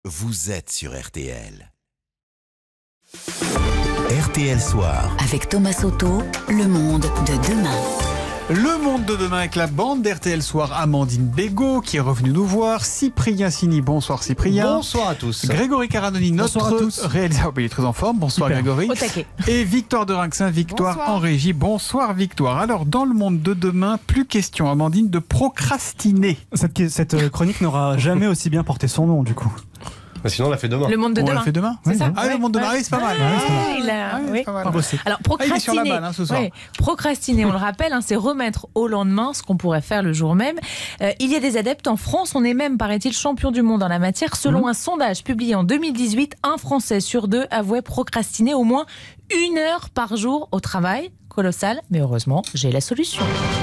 vous êtes sur RTL. RTL Soir. Avec Thomas Soto, le monde de demain. Le monde de demain avec la bande d'RTL Soir, Amandine Bégaud qui est revenue nous voir, Cyprien Sini, bonsoir Cyprien. Bonsoir à tous. Grégory Caranoni, notre réalisateur, il est très en forme, bonsoir Super. Grégory. Au taquet. Et Victoire de Rinxin, Victoire Bonsoir. en régie, bonsoir Victoire. Alors dans le monde de demain, plus question Amandine de procrastiner. Cette chronique n'aura jamais aussi bien porté son nom, du coup. Sinon, on l'a fait demain. Le monde de On demain. l'a fait demain. C'est Oui. ça. Ah, le monde de demain, oui, c'est pas mal. Oui. Pas mal. Alors, il est sur la procrastiner, balle ce soir. procrastiner, on le rappelle, c'est remettre au lendemain ce qu'on pourrait faire le jour même. Il y a des adeptes en France, on est même, paraît-il, champion du monde en la matière. Selon un sondage publié en 2018, un Français sur deux avouait procrastiner au moins 1 heure par jour au travail. Colossal, mais heureusement, j'ai la solution.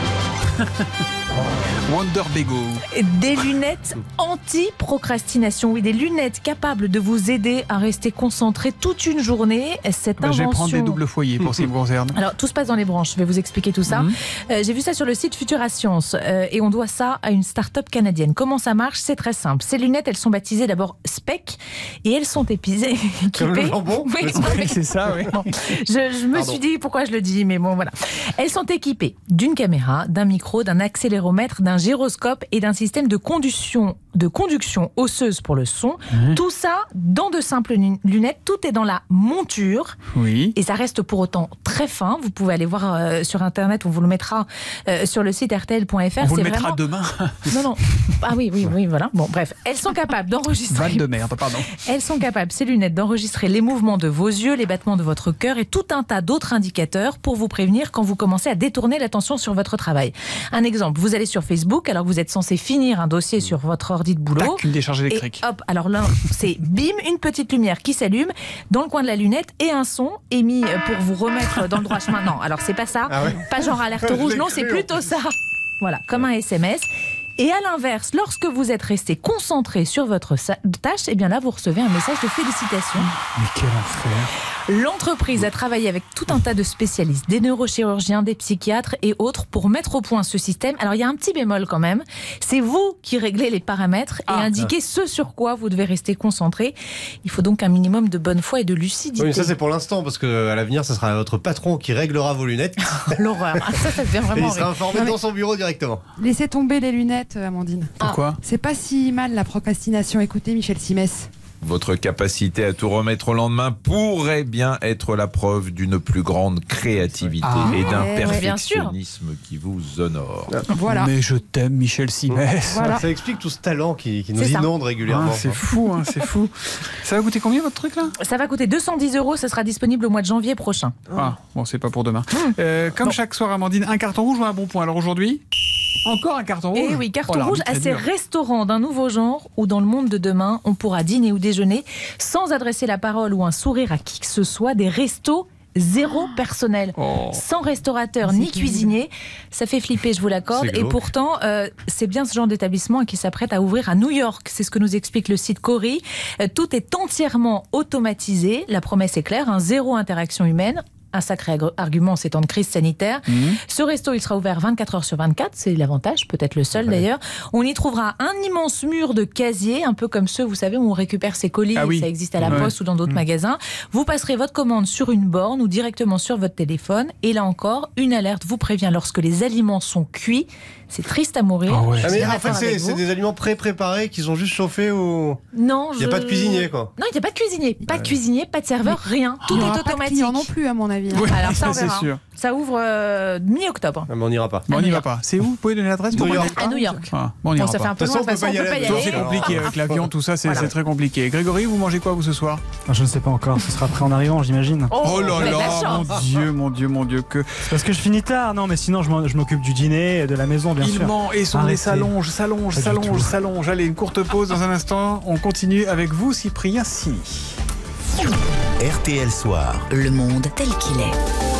Wonder Bégaud. Des lunettes anti-procrastination. Oui, des lunettes capables de vous aider à rester concentré toute une journée. Cette Je vais invention... prendre des doubles foyers pour ce qui me concerne. Alors, tout se passe dans les branches. Je vais vous expliquer tout ça. J'ai vu ça sur le site Futura Science et on doit ça à une start-up canadienne. Comment ça marche? C'est très simple. Ces lunettes, elles sont baptisées d'abord Spec et elles sont équipées. Comme le jambon. Oui, C'est ça, oui. bon. Je me suis dit pourquoi je le dis, mais bon, voilà. Elles sont équipées d'une caméra, d'un micro, d'un accéléromètre, d'un gyroscope et d'un système de conduction osseuse pour le son. Tout ça dans de simples lunettes. Tout est dans la monture. Oui. Et ça reste pour autant très fin. Vous pouvez aller voir sur Internet, on vous le mettra sur le site rtl.fr. On vous le mettra demain. Non. Ah oui, voilà. Bon, bref. Elles sont capables d'enregistrer... Vanne de merde, pardon. Elles sont capables, ces lunettes, d'enregistrer les mouvements de vos yeux, les battements de votre cœur et tout un tas d'autres indicateurs pour vous prévenir quand vous commencez à détourner l'attention sur votre travail. Un exemple, vous allez sur Facebook alors que vous êtes censé finir un dossier sur votre ordi de boulot. Tac, une décharge électrique. Et hop, alors là, c'est bim, une petite lumière qui s'allume dans le coin de la lunette et un son émis pour vous remettre dans le droit chemin. Non, alors c'est pas ça, pas genre alerte rouge, non, c'est plutôt ça. Voilà, comme un SMS. Et à l'inverse, lorsque vous êtes resté concentré sur votre tâche, eh bien là, vous recevez un message de félicitations. Mais quel enfer. L'entreprise a travaillé avec tout un tas de spécialistes, des neurochirurgiens, des psychiatres et autres pour mettre au point ce système. Alors il y a un petit bémol quand même, c'est vous qui réglez les paramètres et indiquez ce sur quoi vous devez rester concentré. Il faut donc un minimum de bonne foi et de lucidité. Oui, mais ça c'est pour l'instant, parce qu'à l'avenir, ce sera votre patron qui réglera vos lunettes. L'horreur, ça devient Et vraiment il sera horrible. informé dans son bureau directement. Laissez tomber les lunettes, Amandine. Pourquoi? C'est pas si mal la procrastination. Écoutez Michel Simès. Votre capacité à tout remettre au lendemain pourrait bien être la preuve d'une plus grande créativité et d'un bien sûr. perfectionnisme qui vous honore. Voilà. Mais je t'aime, Michel Simès. Voilà. Ça explique tout ce talent qui nous C'est ça. inonde régulièrement. C'est fou, hein, c'est fou. Ça va coûter combien votre truc là? Ça va coûter 210 €, ça sera disponible au mois de janvier prochain. Ah, bon, c'est pas pour demain. Comme chaque soir, Amandine, un carton rouge ou un bon point? Alors aujourd'hui, encore un carton rouge. Et oui, carton Oh, rouge l'arbitre à est ces dur. restaurants d'un nouveau genre où dans le monde de demain, on pourra dîner ou déjeuner sans adresser la parole ou un sourire à qui que ce soit, des restos zéro personnel, sans restaurateur ni cuisinier. Ça fait flipper, je vous l'accorde. C'est Et glauque. pourtant, c'est bien ce genre d'établissement qui s'apprête à ouvrir à New York. C'est ce que nous explique le site Cori. Tout est entièrement automatisé. La promesse est claire, zéro interaction humaine. Un sacré argument en ces temps de crise sanitaire. Ce resto, il sera ouvert 24 heures sur 24, c'est l'avantage, peut-être le seul d'ailleurs. On y trouvera un immense mur de casiers, un peu comme ceux, vous savez, où on récupère ses colis, Ah oui. ça existe à la poste ou dans d'autres magasins. Vous passerez votre commande sur une borne ou directement sur votre téléphone. Et là encore, une alerte vous prévient lorsque les aliments sont cuits. C'est triste à mourir. Ah ouais. Je Ah, suis mais en d'accord fait, avec c'est vous. des aliments pré-préparés qu'ils ont juste chauffés ou. Non, Il n'y a pas de cuisinier, quoi. Non, il n'y a pas de cuisinier. Pas de cuisinier, pas de serveur, rien. Tout Il n'y est aura pas de automatique. clients non plus, à mon avis. Oui, Alors ça, on c'est verra. sûr. Ça ouvre mi-octobre. Ah, mais on n'ira pas. Bon, on n'y va pas. C'est où? Vous pouvez donner l'adresse pour New qu'on y York. aille? À New York. Ah, bon, on n'ira Ça fait pas. un peu De loin, toute façon, on peut pas y aller. Non, c'est compliqué avec l'avion, tout ça, c'est Voilà. très compliqué. Grégory, vous mangez quoi vous ce soir? Je ne sais pas encore, ce sera après en arrivant, j'imagine. Oh là vous avez de la là, chance. mon Dieu, que C'est parce que je finis tard, non, mais sinon je m'occupe du dîner et de la maison, bien il sûr. ment et son nez Arrêtez. s'allonge. Pas du tout. Allez, une courte pause dans un instant. On continue avec vous, Cyprien Sini. RTL Soir. Le monde tel qu'il est.